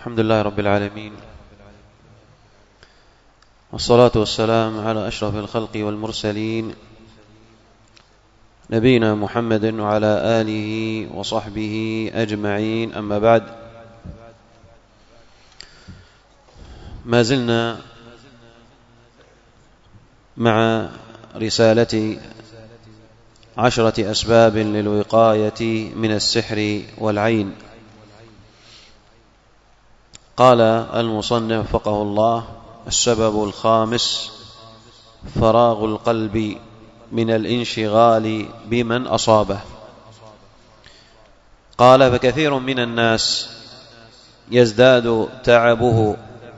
الحمد لله رب العالمين، والصلاة والسلام على أشرف الخلق والمرسلين نبينا محمد وعلى آله وصحبه أجمعين. أما بعد، ما زلنا مع رسالة 10 أسباب للوقاية من السحر والعين. قال المصنف وفقه الله: السبب الخامس فراغ القلب من الانشغال بمن أصابه. قال: فكثير من الناس يزداد تعبه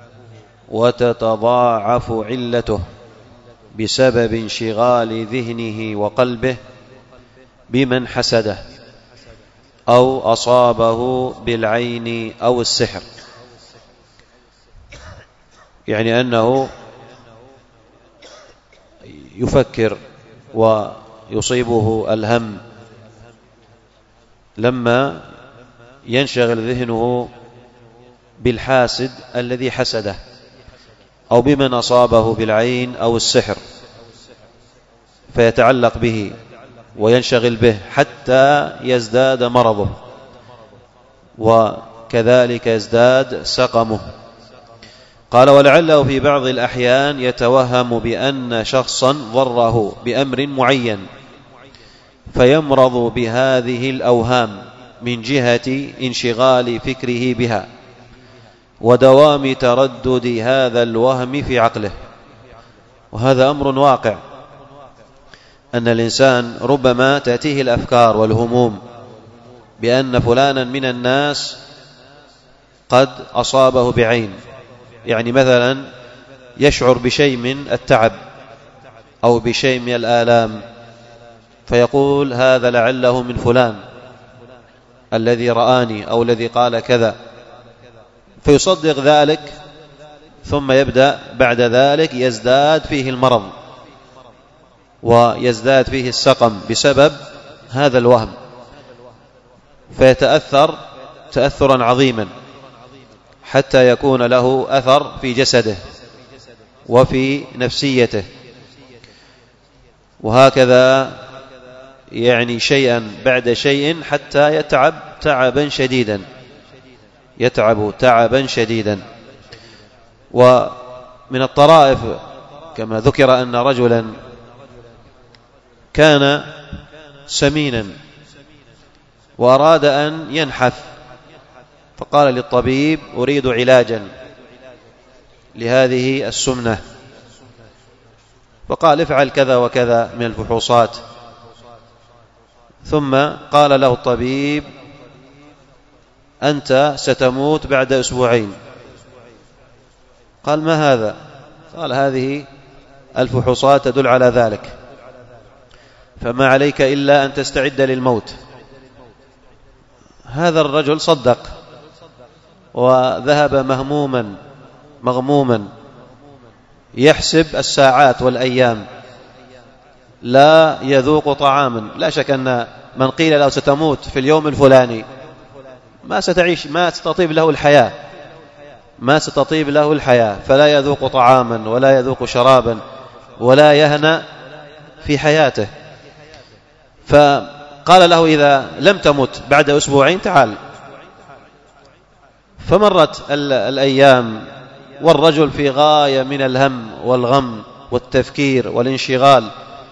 وتتضاعف علته بسبب انشغال ذهنه وقلبه بمن حسده أو أصابه بالعين أو السحر، يعني أنه يفكر ويصيبه الهم لما ينشغل ذهنه بالحاسد الذي حسده أو بمن أصابه بالعين أو السحر، فيتعلق به وينشغل به حتى يزداد مرضه، وكذلك يزداد سقمه. قال: ولعله في بعض الأحيان يتوهم بأن شخصا ضره بأمر معين فيمرض بهذه الأوهام من جهة انشغال فكره بها ودوام تردد هذا الوهم في عقله. وهذا أمر واقع، أن الإنسان ربما تأتيه الأفكار والهموم بأن فلانا من الناس قد أصابه بعين، يعني مثلا يشعر بشيء من التعب أو بشيء من الآلام، فيقول: هذا لعله من فلان الذي رآني أو الذي قال كذا، فيصدق ذلك، ثم يبدأ بعد ذلك يزداد فيه المرض ويزداد فيه السقم بسبب هذا الوهم، فيتأثر تأثرا عظيما حتى يكون له أثر في جسده وفي نفسيته. وهكذا يعني شيئا بعد شيء حتى يتعب تعبا شديدا، يتعب تعبا شديدا. ومن الطرائف كما ذكر أن رجلا كان سمينا وأراد أن ينحف، فقال للطبيب: أريد علاجا لهذه السمنة، فقال: افعل كذا وكذا من الفحوصات. ثم قال له الطبيب: أنت ستموت بعد أسبوعين. قال: ما هذا؟ قال: هذه الفحوصات تدل على ذلك، فما عليك إلا أن تستعد للموت. هذا الرجل صدق وذهب مهموما مغموما يحسب الساعات والأيام، لا يذوق طعاما. لا شك أن من قيل له ستموت في اليوم الفلاني ما ستعيش، ما ستطيب له الحياة، ما ستطيب له الحياة، فلا يذوق طعاما ولا يذوق شرابا ولا يهنأ في حياته. فقال له: إذا لم تمت بعد أسبوعين تعال. فمرت الأيام والرجل في غاية من الهم والغم والتفكير والانشغال،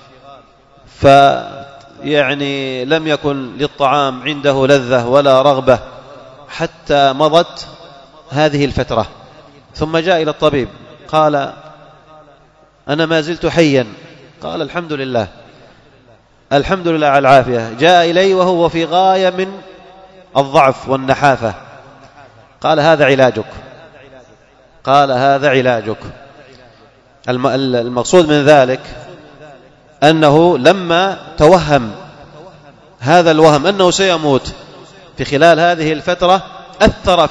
فيعني لم يكن للطعام عنده لذة ولا رغبة حتى مضت هذه الفترة. ثم جاء إلى الطبيب قال: أنا ما زلت حيا. قال: الحمد لله، الحمد لله على العافية. جاء إلي وهو في غاية من الضعف والنحافة. قال: هذا علاجك. قال: هذا علاجك. المقصود من ذلك أنه لما توهم هذا الوهم أنه سيموت في خلال هذه الفترة أثر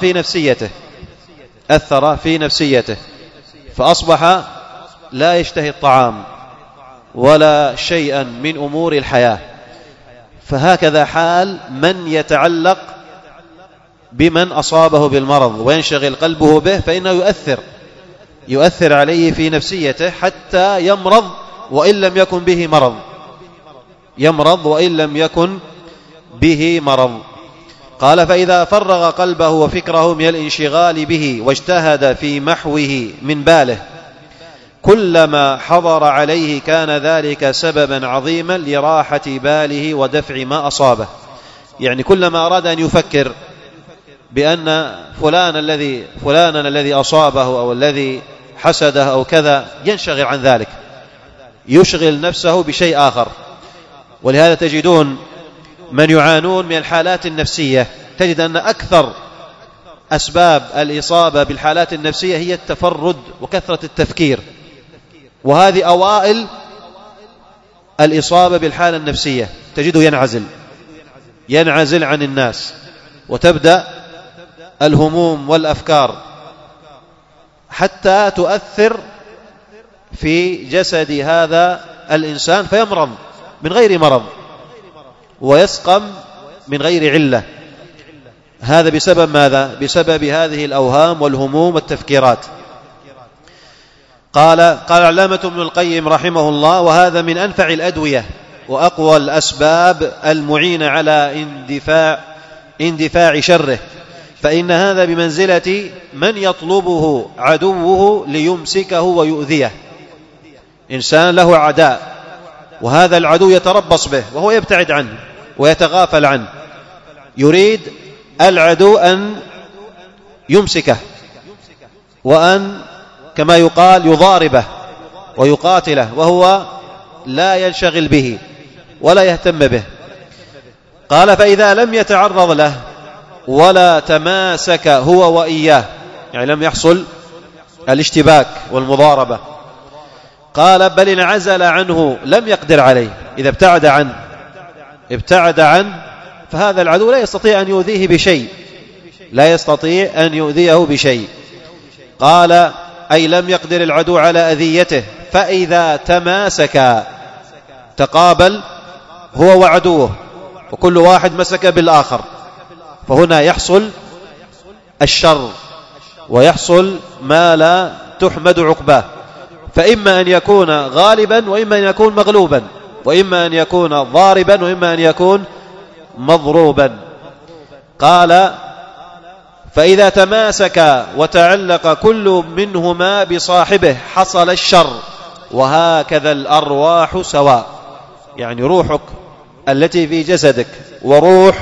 في نفسيته، فأصبح لا يشتهي الطعام ولا شيئا من أمور الحياة. فهكذا حال من يتعلق بمن أصابه بالمرض وينشغل قلبه به، فإنه يؤثر عليه في نفسيته حتى يمرض وإن لم يكن به مرض، يمرض وإن لم يكن به مرض. قال: فإذا فرغ قلبه وفكره من الانشغال به واجتهد في محوه من باله كلما حضر عليه كان ذلك سببا عظيما لراحة باله ودفع ما أصابه. يعني كلما أراد أن يفكر بأن فلانا الذي أصابه أو الذي حسده أو كذا ينشغل عن ذلك، يشغل نفسه بشيء آخر. ولهذا تجدون من يعانون من الحالات النفسية، تجد أن أكثر أسباب الإصابة بالحالات النفسية هي التفرد وكثرة التفكير، وهذه أوائل الإصابة بالحالة النفسية. تجده ينعزل عن الناس، وتبدأ الهموم والأفكار حتى تؤثر في جسد هذا الإنسان فيمرض من غير مرض ويسقم من غير علة. هذا بسبب ماذا؟ بسبب هذه الأوهام والهموم والتفكيرات. قال علامة ابن القيم رحمه الله: وهذا من أنفع الأدوية وأقوى الأسباب المعينة على اندفاع شره، فإن هذا بمنزلة من يطلبه عدوه ليمسكه ويؤذيه. إنسان له عداء، وهذا العدو يتربص به وهو يبتعد عنه ويتغافل عنه، يريد العدو أن يمسكه وأن كما يقال يضاربه ويقاتله، وهو لا ينشغل به ولا يهتم به. قال: فإذا لم يتعرض له ولا تماسك هو وإياه، يعني لم يحصل الاشتباك والمضاربة، قال: بل انعزل عنه لم يقدر عليه. إذا ابتعد عنه فهذا العدو لا يستطيع أن يؤذيه بشيء، قال: أي لم يقدر العدو على أذيته. فإذا تماسك تقابل هو وعدوه وكل واحد مسك بالآخر، فهنا يحصل الشر ويحصل ما لا تحمد عقباه، فإما أن يكون غالبا وإما أن يكون مغلوبا، وإما أن يكون ضاربا وإما أن يكون مضروبا. قال: فإذا تماسك وتعلق كل منهما بصاحبه حصل الشر، وهكذا الأرواح سواء. يعني روحك التي في جسدك وروح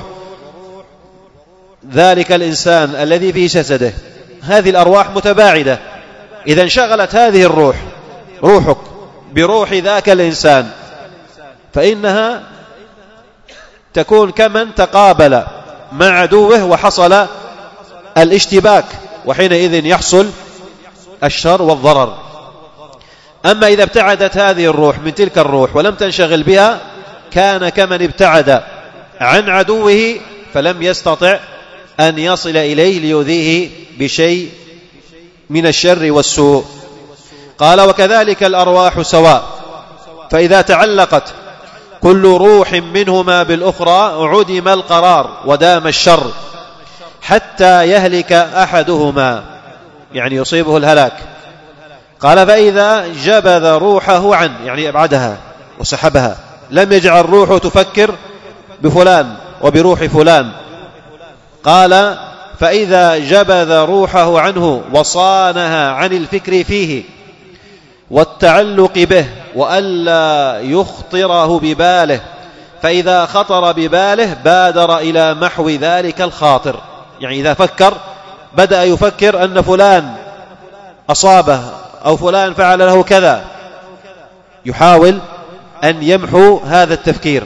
ذلك الإنسان الذي في جسده، هذه الأرواح متباعدة. إذا انشغلت هذه روحك بروح ذاك الإنسان فإنها تكون كمن تقابل مع عدوه وحصل الاشتباك، وحينئذ يحصل الشر والضرر. أما إذا ابتعدت هذه الروح من تلك الروح ولم تنشغل بها كان كمن ابتعد عن عدوه فلم يستطع أن يصل إليه ليؤذيه بشيء من الشر والسوء. قال: وكذلك الأرواح سواء، فإذا تعلقت كل روح منهما بالأخرى عدم القرار ودام الشر حتى يهلك أحدهما، يعني يصيبه الهلاك. قال: فإذا جبذ روحه عنه، يعني أبعدها وسحبها، لم يجعل روحه تفكر بفلان وبروح فلان. قال: فإذا جبذ روحه عنه وصانها عن الفكر فيه والتعلق به وألا يخطره بباله، فإذا خطر بباله بادر إلى محو ذلك الخاطر. يعني إذا فكر بدأ يفكر أن فلان أصابه أو فلان فعل له كذا، يحاول أن يمحو هذا التفكير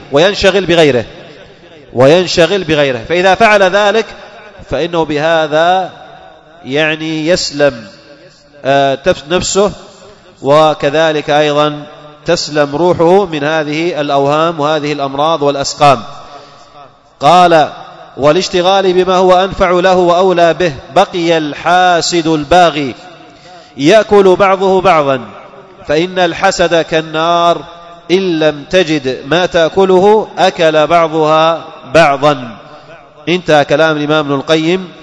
وينشغل بغيره. فإذا فعل ذلك فإنه بهذا يعني يسلم نفسه، وكذلك أيضا تسلم روحه من هذه الأوهام وهذه الأمراض والأسقام. قال: والاشتغال بما هو أنفع له وأولى به بقي الحاسد الباغي يأكل بعضه بعضا، فإن الحسد كالنار إن لم تجد ما تأكله أكل بعضها بعضا. انتهى كلام الإمام ابن القيم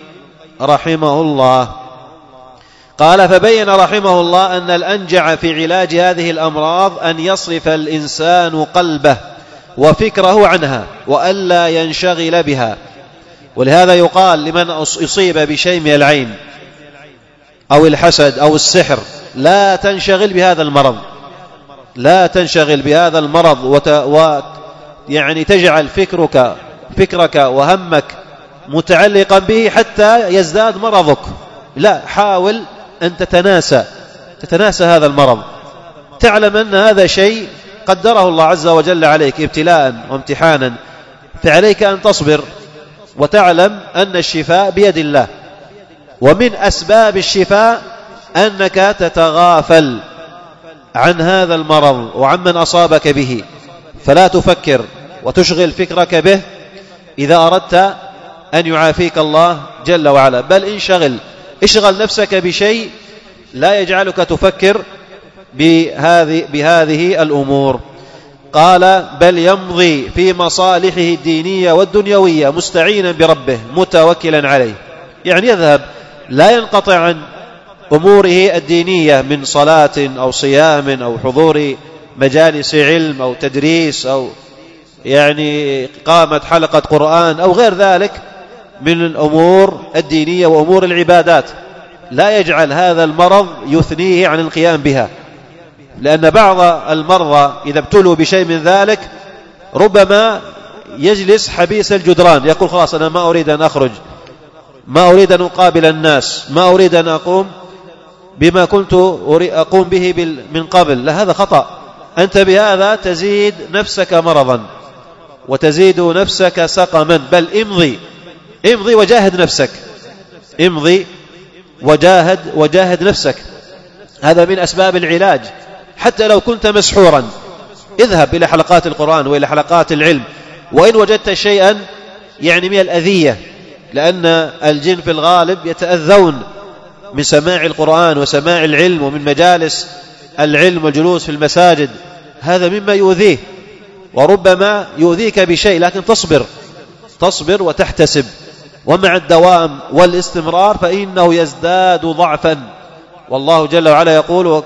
رحمه الله. قال: فبين رحمه الله أن الأنجع في علاج هذه الأمراض أن يصرف الإنسان قلبه وفكره عنها وألا ينشغل بها. ولهذا يقال لمن يصيب بشيء من العين أو الحسد أو السحر: لا تنشغل بهذا المرض، لا تنشغل بهذا المرض يعني تجعل فكرك وهمك متعلقا به حتى يزداد مرضك. لا، حاول أن تتناسى هذا المرض، تعلم أن هذا شيء قدره الله عز وجل عليك ابتلاء وامتحانا، فعليك أن تصبر وتعلم أن الشفاء بيد الله. ومن أسباب الشفاء أنك تتغافل عن هذا المرض وعمن أصابك به، فلا تفكر وتشغل فكرك به إذا أردت أن يعافيك الله جل وعلا، بل اشغل نفسك بشيء لا يجعلك تفكر بهذه الأمور. قال: بل يمضي في مصالحه الدينية والدنيوية مستعينا بربه متوكلا عليه، يعني يذهب لا ينقطع عن أموره الدينية من صلاة أو صيام أو حضور مجالس علم أو تدريس أو يعني قامت حلقة قرآن أو غير ذلك من الأمور الدينية وأمور العبادات، لا يجعل هذا المرض يثنيه عن القيام بها، لأن بعض المرضى إذا ابتلوا بشيء من ذلك ربما يجلس حبيس الجدران، يقول: خلاص أنا ما أريد أن أخرج، ما أريد أن أقابل الناس، ما أريد أن أقوم بما كنت أقوم به من قبل. لا، هذا خطأ. أنت بهذا تزيد نفسك مرضا وتزيد نفسك سقما، بل امضي وجاهد نفسك، امضي وجاهد نفسك. هذا من أسباب العلاج. حتى لو كنت مسحورا اذهب إلى حلقات القرآن وإلى حلقات العلم، وإن وجدت شيئا يعني من الأذية، لأن الجن في الغالب يتأذون من سماع القرآن وسماع العلم ومن مجالس العلم والجلوس في المساجد، هذا مما يؤذيه وربما يؤذيك بشيء، لكن تصبر وتحتسب، ومع الدوام والاستمرار فإنه يزداد ضعفا. والله جل وعلا يقول: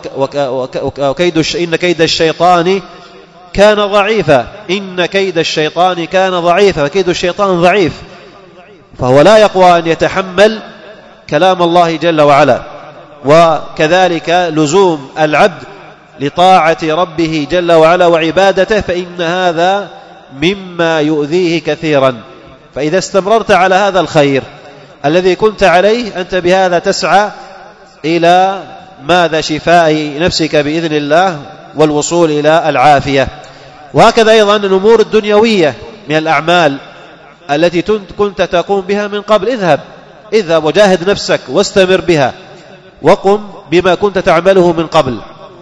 إن كيد الشيطان كان ضعيفا، إن كيد الشيطان كان ضعيفا، فكيد الشيطان ضعيف، فهو لا يقوى أن يتحمل كلام الله جل وعلا. وكذلك لزوم العبد لطاعة ربه جل وعلا وعبادته، فإن هذا مما يؤذيه كثيرا. فإذا استمررت على هذا الخير الذي كنت عليه أنت بهذا تسعى إلى ماذا؟ شفاء نفسك بإذن الله والوصول إلى العافية. وهكذا أيضا الأمور الدنيوية من الأعمال التي كنت تقوم بها من قبل، اذهب وجاهد نفسك واستمر بها وقم بما كنت تعمله من قبل.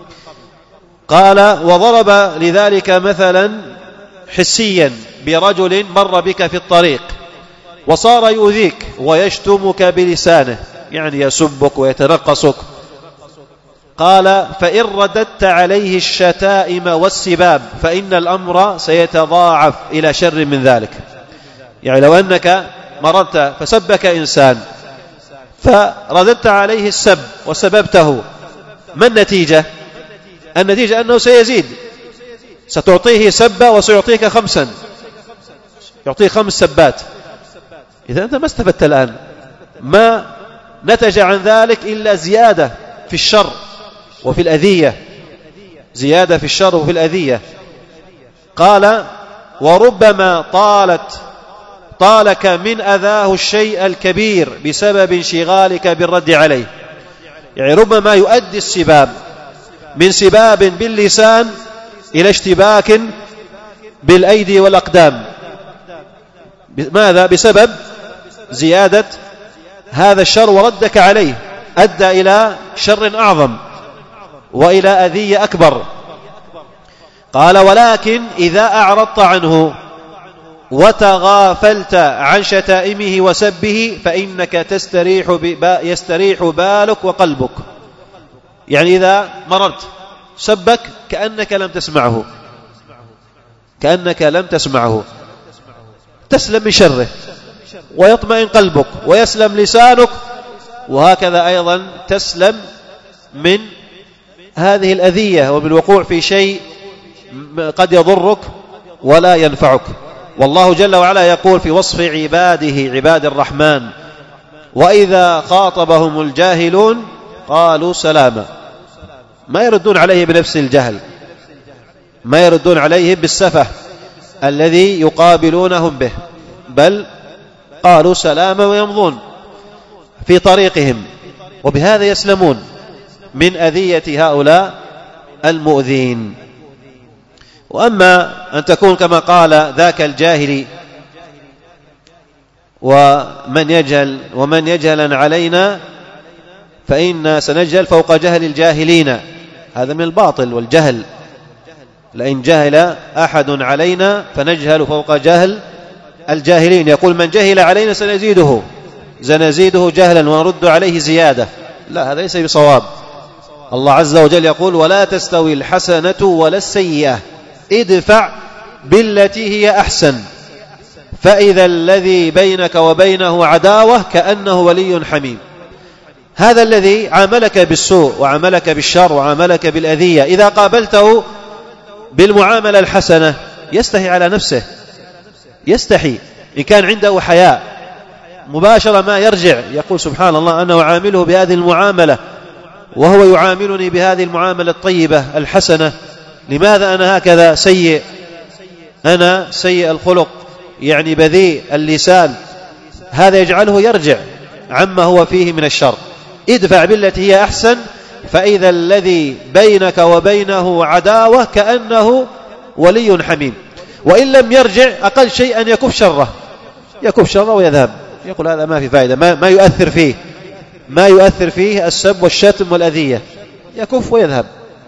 قال: وضرب لذلك مثلا حسيا برجل مر بك في الطريق وصار يؤذيك ويشتمك بلسانه، يعني يسبك ويتنقصك. قال: فإن رددت عليه الشتائم والسباب فإن الأمر سيتضاعف إلى شر من ذلك. يعني لو أنك مررت فسبك إنسان فرددت عليه السب وسببته، ما النتيجة؟ النتيجة أنه سيزيد، ستعطيه سبة وسيعطيك 5، يعطيك 5 سبات. إذا أنت ما استفدت الآن، ما نتج عن ذلك إلا زيادة في الشر وفي الأذية، زيادة في الشر وفي الأذية. قال: وربما طالك من أذاه الشيء الكبير بسبب انشغالك بالرد عليه. يعني ربما يؤدي السباب من سباب باللسان إلى اشتباك بالأيدي والأقدام. ماذا؟ بسبب زيادة هذا الشر وردك عليه، أدى إلى شر أعظم وإلى أذية أكبر. قال: ولكن إذا أعرضت عنه وتغافلت عن شتائمه وسبه فإنك يستريح بالك وقلبك. يعني إذا مررت سبك كأنك لم تسمعه، تسلم من شره، ويطمئن قلبك ويسلم لسانك، وهكذا أيضا تسلم من هذه الأذية ومن الوقوع في شيء قد يضرك ولا ينفعك. والله جل وعلا يقول في وصف عباده عباد الرحمن: وإذا خاطبهم الجاهلون قالوا سلاما. ما يردون عليه بنفس الجهل، ما يردون عليه بالسفه الذي يقابلونهم به، بل قالوا سلاما ويمضون في طريقهم، وبهذا يسلمون من أذية هؤلاء المؤذين. وأما أن تكون كما قال ذاك الجاهلي: ومن يجهل علينا فإنا سنجهل فوق جهل الجاهلين، هذا من الباطل والجهل. لئن جهل أحد علينا فنجهل فوق جهل الجاهلين. يقول: من جهل علينا سنزيده جهلا ونرد عليه زيادة. لا، هذا ليس بصواب. الله عز وجل يقول: ولا تستوي الحسنة ولا السيئة ادفع بالتي هي أحسن فإذا الذي بينك وبينه عداوة كأنه ولي حميم. هذا الذي عاملك بالسوء وعاملك بالشر وعاملك بالأذية، إذا قابلته بالمعاملة الحسنة يستحي على نفسه، يستحي. إن كان عنده حياء مباشرة ما يرجع يقول: سبحان الله، أنا أعامله بهذه المعاملة وهو يعاملني بهذه المعاملة الطيبة الحسنة، لماذا أنا هكذا سيء؟ أنا سيء الخلق، يعني بذيء اللسان. هذا يجعله يرجع عما هو فيه من الشر. ادفع بالتي هي أحسن فإذا الذي بينك وبينه عداوة كأنه ولي حميم. وإن لم يرجع أقل شيء أن يكف شره ويذهب، يقول: هذا ما في فائدة، ما يؤثر فيه السب والشتم والأذية، يكف ويذهب.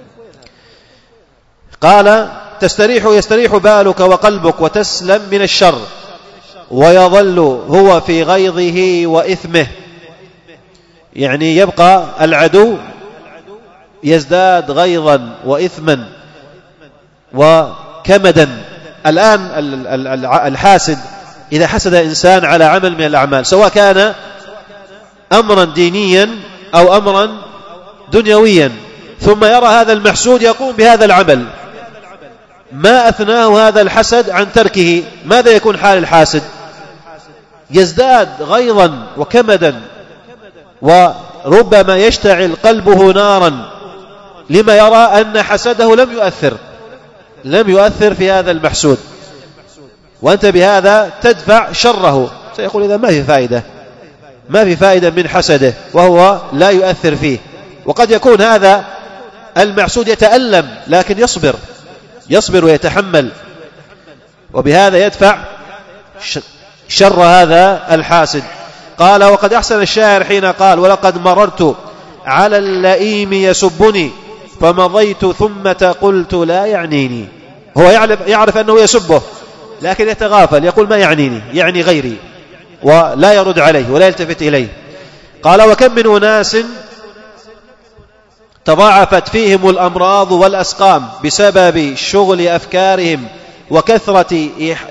قال: يستريح بالك وقلبك وتسلم من الشر، ويظل هو في غيظه وإثمه. يعني يبقى العدو يزداد غيظا وإثما وكمدا. الآن الحاسد إذا حسد إنسان على عمل من الأعمال، سواء كان أمرا دينيا أو أمرا دنيويا، ثم يرى هذا المحسود يقوم بهذا العمل، ما أثناه هذا الحسد عن تركه، ماذا يكون حال الحاسد؟ يزداد غيظا وكمدا، وربما يشتعل قلبه نارا لما يرى أن حسده لم يؤثر في هذا المحسود، وأنت بهذا تدفع شره. سيقول: إذا ما في فائدة من حسده وهو لا يؤثر فيه. وقد يكون هذا المحسود يتألم لكن يصبر ويتحمل، وبهذا يدفع شر هذا الحاسد. قال: وقد أحسن الشاعر حين قال: ولقد مررت على اللئيم يسبني فمضيت ثم قلت لا يعنيني. هو يعرف أنه يسبه لكن يتغافل، يقول: ما يعنيني، يعني غيري، ولا يرد عليه ولا يلتفت إليه. قال: وكم من أناس تضاعفت فيهم الأمراض والأسقام بسبب شغل أفكارهم وكثرة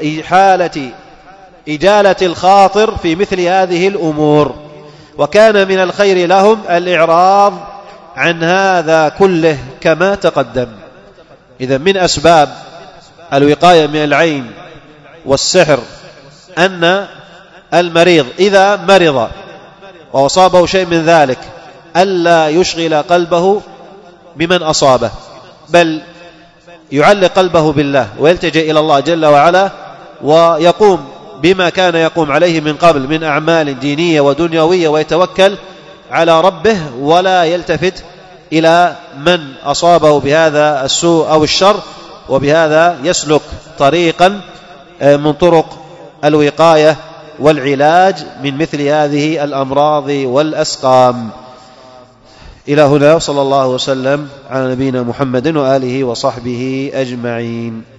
إجالة الخاطر في مثل هذه الأمور، وكان من الخير لهم الإعراض عن هذا كله كما تقدم. إذا من أسباب الوقاية من العين والسحر أن المريض إذا مرض وأصابه شيء من ذلك ألا يشغل قلبه بمن أصابه، بل يعلق قلبه بالله ويلتجئ إلى الله جل وعلا، ويقوم بما كان يقوم عليه من قبل من أعمال دينية ودنيوية، ويتوكل على ربه ولا يلتفت إلى من أصابه بهذا السوء أو الشر، وبهذا يسلك طريقا من طرق الوقاية والعلاج من مثل هذه الأمراض والأسقام. إلى هنا، صلى الله وسلم على نبينا محمد وآله وصحبه أجمعين.